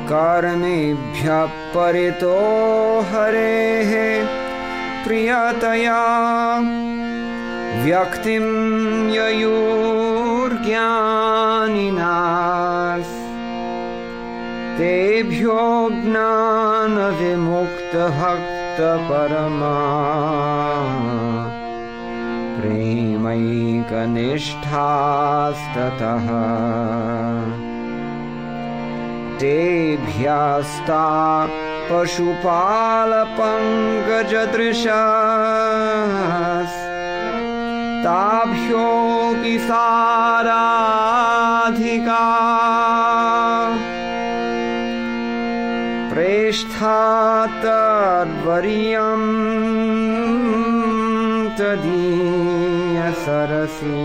कर्मेभ्यः परितो हरेः प्रियतया व्यक्तिं ययुर्ज्ञानिनाः तेभ्यो ज्ञानविमुक्तभक्तपरमा प्रेमैकनिष्ठास्ततः तेभ्यस्ता पशुपालपङ्कजदृशास्ताभ्योऽपि साराधिका प्रेष्ठा तद्वर्यं तदीयसरसि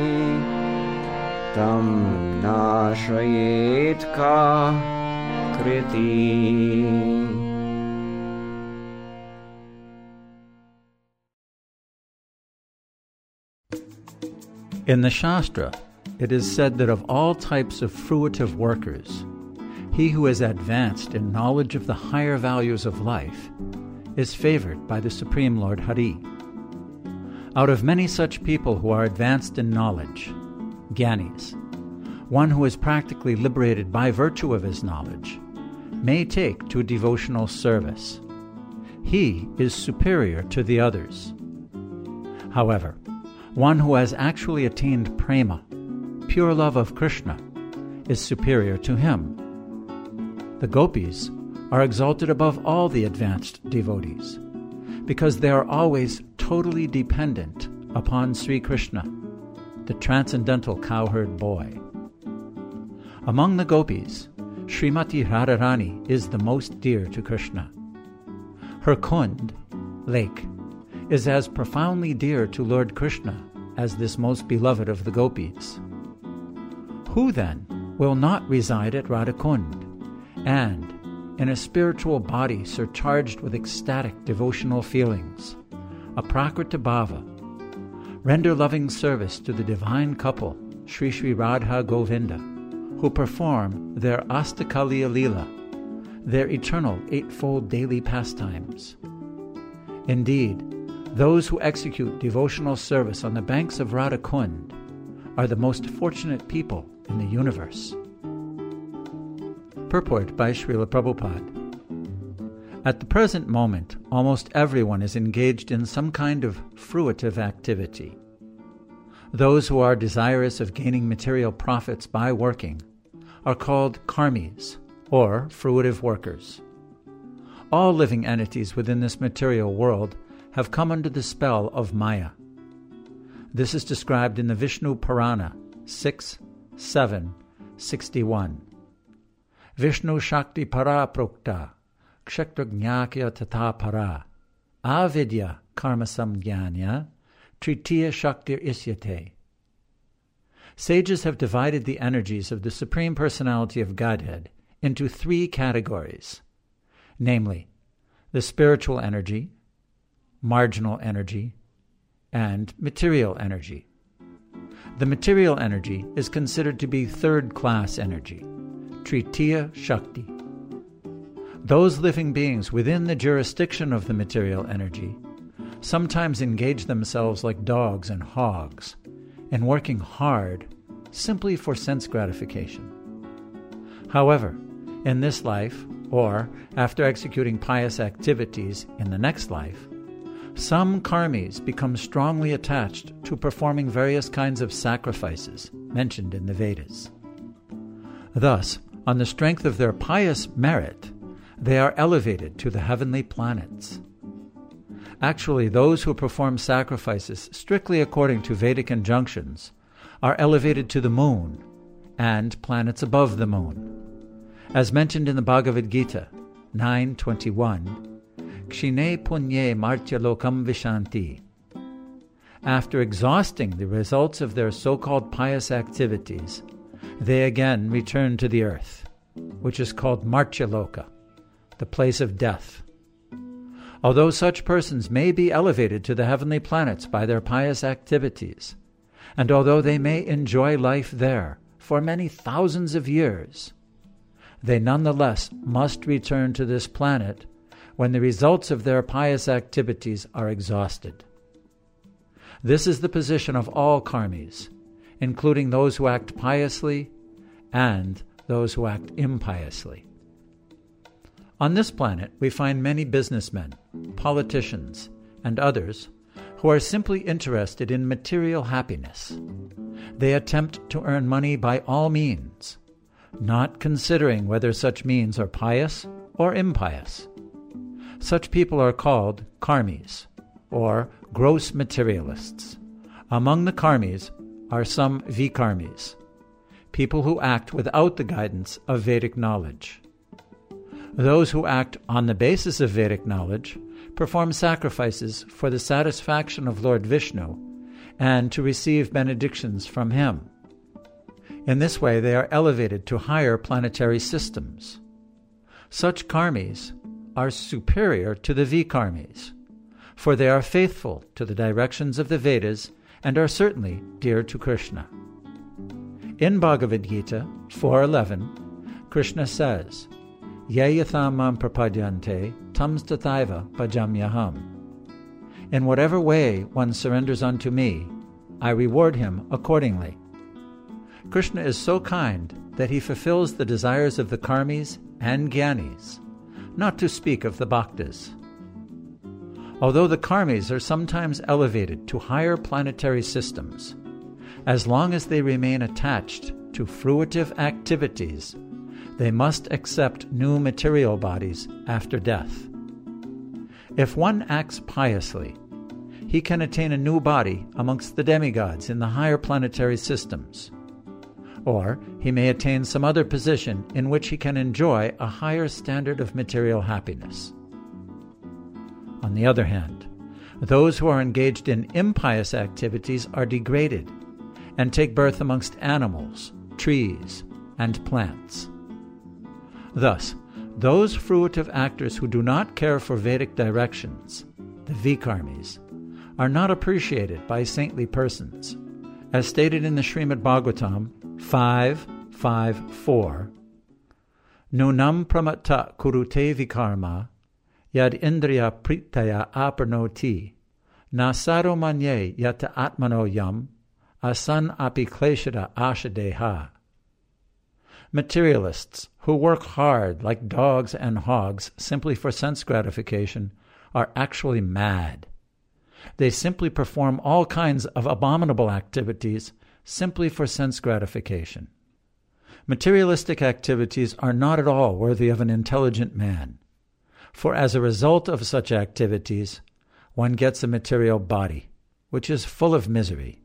तं नाशयेत् का कृति. In the Shastra, it is said that of all types of fruitive workers, he who is advanced in knowledge of the higher values of life is favored by the Supreme Lord Hari. Out of many such people who are advanced in knowledge, Gyanis, one who is practically liberated by virtue of his knowledge, may take to devotional service. He is superior to the others. However, one who has actually attained prema, pure love of Krishna, is superior to him. The gopis are exalted above all the advanced devotees because they are always totally dependent upon Sri Krishna, the transcendental cowherd boy. Among the gopis, Srimati Radharani is the most dear to Krishna. Her Kund, lake, is as profoundly dear to Lord Krishna as this most beloved of the gopis. Who then will not reside at Radhakund and, in a spiritual body surcharged with ecstatic devotional feelings, a Prakrita Bhava, render loving service to the divine couple, Sri Sri Radha Govinda, who perform their Astakaliya Leela, their eternal eightfold daily pastimes. Indeed, those who execute devotional service on the banks of Radhakund are the most fortunate people in the universe. Purport by Srila Prabhupada. At the present moment, almost everyone is engaged in some kind of fruitive activity. Those who are desirous of gaining material profits by working are called karmis, or fruitive workers. All living entities within this material world have come under the spell of Maya. This is described in the Vishnu Purana 6:7-61. Vishnu Shakti Para Prokta Kshetrajñākya Tata Para Avidya Karma Samgyānya Tritiya Shaktir Isyate. Sages have divided the energies of the Supreme Personality of Godhead into three categories, namely, the spiritual energy, marginal energy, and material energy. The material energy is considered to be third-class energy, Tritiya Shakti. Those living beings within the jurisdiction of the material energy sometimes engage themselves like dogs and hogs in working hard simply for sense gratification. However, in this life, or after executing pious activities in the next life, some karmis become strongly attached to performing various kinds of sacrifices mentioned in the Vedas. Thus, on the strength of their pious merit, they are elevated to the heavenly planets. Actually, those who perform sacrifices strictly according to Vedic injunctions are elevated to the moon and planets above the moon. As mentioned in the Bhagavad Gita 9:21, Kshine punye martya lokam vishanti. After exhausting the results of their so-called pious activities, they again return to the earth, which is called Martya Loka, the place of death. Although such persons may be elevated to the heavenly planets by their pious activities, and although they may enjoy life there for many thousands of years, they nonetheless must return to this planet when the results of their pious activities are exhausted. This is the position of all karmis, including those who act piously and those who act impiously. On this planet, we find many businessmen, politicians, and others who are simply interested in material happiness. They attempt to earn money by all means, not considering whether such means are pious or impious. Such people are called karmis, or gross materialists. Among the karmis are some vikarmis, people who act without the guidance of Vedic knowledge. Those who act on the basis of Vedic knowledge perform sacrifices for the satisfaction of Lord Vishnu and to receive benedictions from him. In this way, they are elevated to higher planetary systems. Such karmis are superior to the vikarmis, for they are faithful to the directions of the Vedas and are certainly dear to Krishna. In Bhagavad Gita 4:11, Krishna says, Ye yatham mam prapadyante tam tathaiva bhajamyaham. In whatever way one surrenders unto me, I reward him accordingly. Krishna is so kind that he fulfills the desires of the karmis and gyanis, not to speak of the bhaktas. Although the karmis are sometimes elevated to higher planetary systems, as long as they remain attached to fruitive activities, they must accept new material bodies after death. If one acts piously, he can attain a new body amongst the demigods in the higher planetary systems. Or he may attain some other position in which he can enjoy a higher standard of material happiness. On the other hand, those who are engaged in impious activities are degraded and take birth amongst animals, trees, and plants. Thus, those fruitive actors who do not care for Vedic directions, the vikarmis, are not appreciated by saintly persons. As stated in the Srimad Bhagavatam 5:5-4, Nunam pramatta kurute vikarma yad indriya pritaya aparnoti nasaro manye yata atmano yam asan api kleshada ashadeha. Materialists who work hard like dogs and hogs simply for sense gratification are actually mad. They simply perform all kinds of abominable activities simply for sense gratification. Materialistic activities are not at all worthy of an intelligent man, for as a result of such activities, one gets a material body, which is full of misery.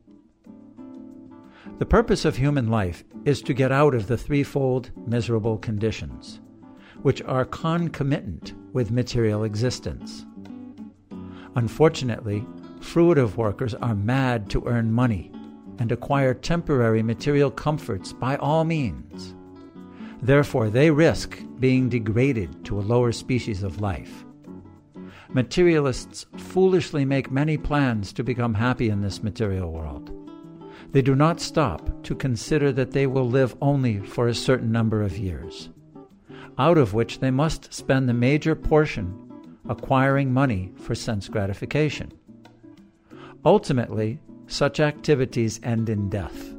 The purpose of human life is to get out of the threefold miserable conditions, which are concomitant with material existence. Unfortunately, fruitive workers are mad to earn money and acquire temporary material comforts by all means. Therefore, they risk being degraded to a lower species of life. Materialists foolishly make many plans to become happy in this material world. They do not stop to consider that they will live only for a certain number of years, out of which they must spend the major portion acquiring money for sense gratification. Ultimately, such activities end in death.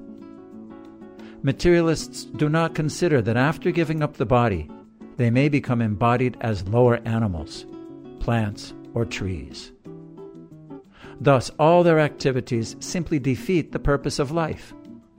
Materialists do not consider that after giving up the body, they may become embodied as lower animals, plants, or trees. Thus, all their activities simply defeat the purpose of life.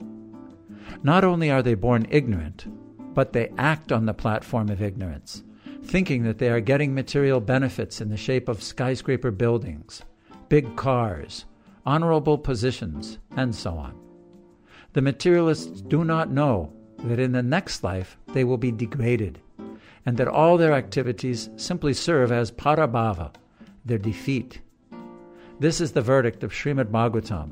Not only are they born ignorant, but they act on the platform of ignorance, thinking that they are getting material benefits in the shape of skyscraper buildings, big cars, honorable positions, and so on. The materialists do not know that in the next life they will be degraded, and that all their activities simply serve as parabhava, their defeat. This is the verdict of Srimad Bhagavatam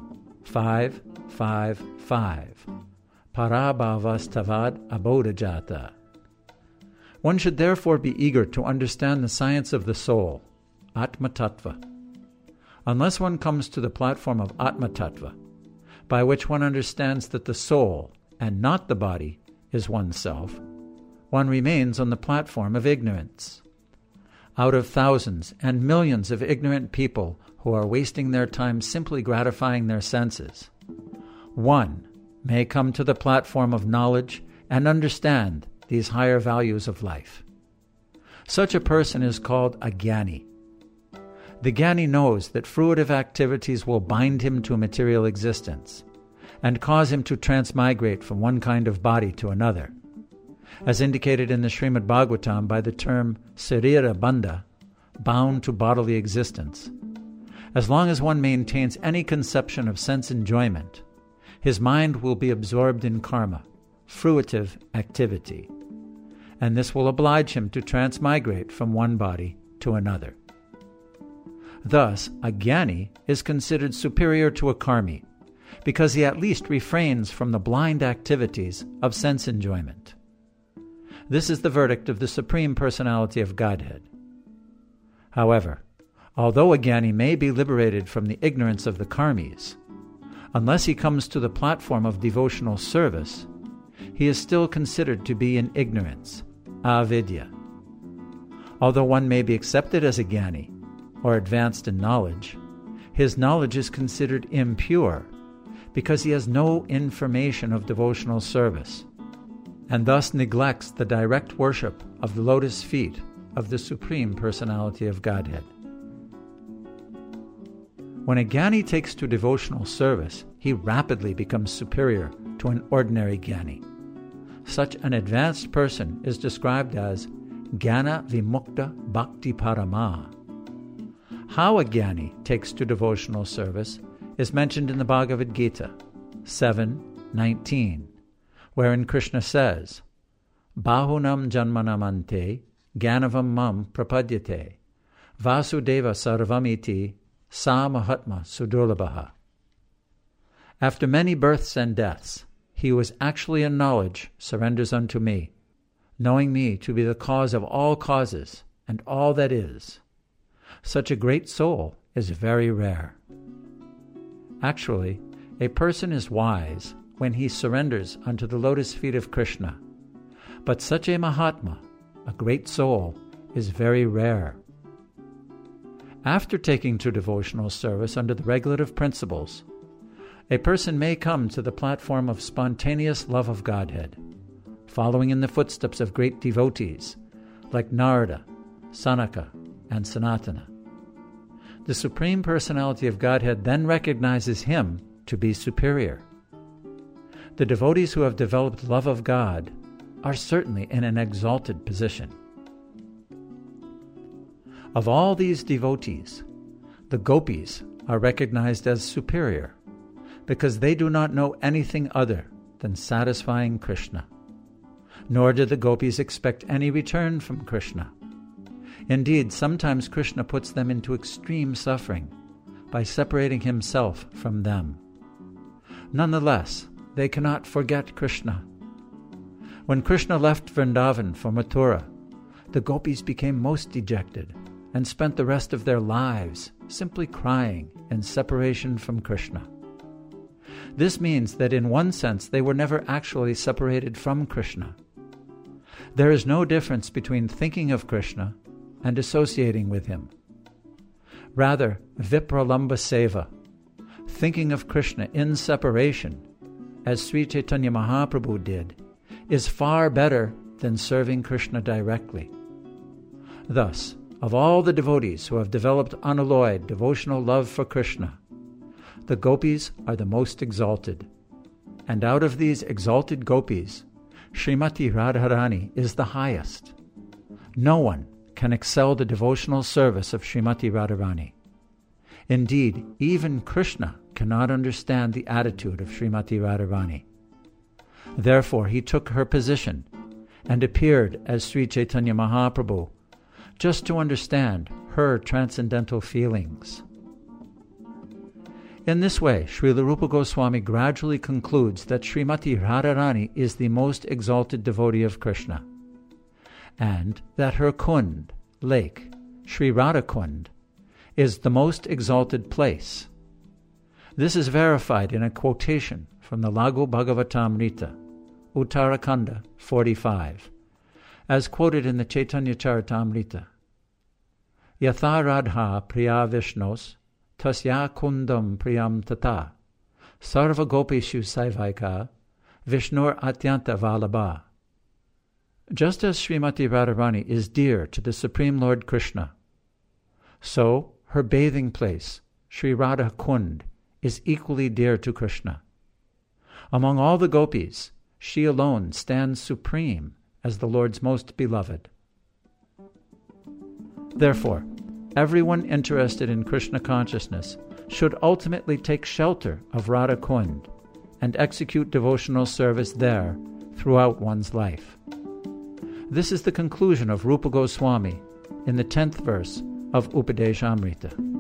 5:5-5. Parabhavastavad abodhajata. One should therefore be eager to understand the science of the soul, Atma Tattva. Unless one comes to the platform of Atma Tattva, by which one understands that the soul, and not the body, is oneself, one remains on the platform of ignorance. Out of thousands and millions of ignorant people who are wasting their time simply gratifying their senses, one may come to the platform of knowledge and understand these higher values of life. Such a person is called a Jnani. The Jnani knows that fruitive activities will bind him to material existence and cause him to transmigrate from one kind of body to another, as indicated in the Srimad Bhagavatam by the term sarira bandha, bound to bodily existence. As long as one maintains any conception of sense enjoyment, his mind will be absorbed in karma, fruitive activity, and this will oblige him to transmigrate from one body to another. Thus, a Jnani is considered superior to a karmi, because he at least refrains from the blind activities of sense enjoyment. This is the verdict of the Supreme Personality of Godhead. However, although a Jnani may be liberated from the ignorance of the karmis, unless he comes to the platform of devotional service, he is still considered to be in ignorance, avidya. Although one may be accepted as a Jnani, or advanced in knowledge, his knowledge is considered impure because he has no information of devotional service, and thus neglects the direct worship of the lotus feet of the Supreme Personality of Godhead. When a Jnani takes to devotional service, he rapidly becomes superior to an ordinary Jnani. Such an advanced person is described as Jnana Vimukta Bhakti Parama. How a Jnani takes to devotional service is mentioned in the Bhagavad Gita 7:19, wherein Krishna says, Bahunam janmanamante jnanavam mam prapadyate vasudeva sarvamiti sa mahatma sudurlabhaha. After many births and deaths, he who is actually in knowledge surrenders unto me, knowing me to be the cause of all causes and all that is. Such a great soul is very rare. Actually, a person is wise when he surrenders unto the lotus feet of Krishna, but such a Mahatma, a great soul, is very rare. After taking to devotional service under the regulative principles, a person may come to the platform of spontaneous love of Godhead, following in the footsteps of great devotees like Narada, Sanaka, and Sanatana. The Supreme Personality of Godhead then recognizes him to be superior. The devotees who have developed love of God are certainly in an exalted position. Of all these devotees, the gopis are recognized as superior because they do not know anything other than satisfying Krishna. Nor do the gopis expect any return from Krishna. Indeed, sometimes Krishna puts them into extreme suffering by separating himself from them. Nonetheless, they cannot forget Krishna. When Krishna left Vrindavan for Mathura, the gopis became most dejected and spent the rest of their lives simply crying in separation from Krishna. This means that in one sense they were never actually separated from Krishna. There is no difference between thinking of Krishna and associating with him. Rather, Vipralamba Seva, thinking of Krishna in separation, as Sri Chaitanya Mahaprabhu did, is far better than serving Krishna directly. Thus, of all the devotees who have developed unalloyed devotional love for Krishna, the gopis are the most exalted. And out of these exalted gopis, Srimati Radharani is the highest. No one can excel the devotional service of Srimati Radharani. Indeed, even Krishna cannot understand the attitude of Srimati Radharani. Therefore, he took her position and appeared as Sri Chaitanya Mahaprabhu just to understand her transcendental feelings. In this way, Srila Rupa Goswami gradually concludes that Srimati Radharani is the most exalted devotee of Krishna, and that her Kund, lake, Sri Radhakund, is the most exalted place. This is verified in a quotation from the Lagu Bhagavatamrita, Uttarakanda 45, as quoted in the Chaitanya Charitamrita. Yatha Radha Priya Vishnos Tasya Kundam Priyam Tata Sarva Gopishu Saivaika Vishnur Atyanta Vallabha. Just as Srimati Radharani is dear to the Supreme Lord Krishna, so her bathing place, Sri Radha Kund, is equally dear to Krishna. Among all the gopis, she alone stands supreme as the Lord's most beloved. Therefore, everyone interested in Krishna consciousness should ultimately take shelter of Radha Kund and execute devotional service there throughout one's life. This is the conclusion of Rupa Goswami in the 10th verse of Upadeshamrita.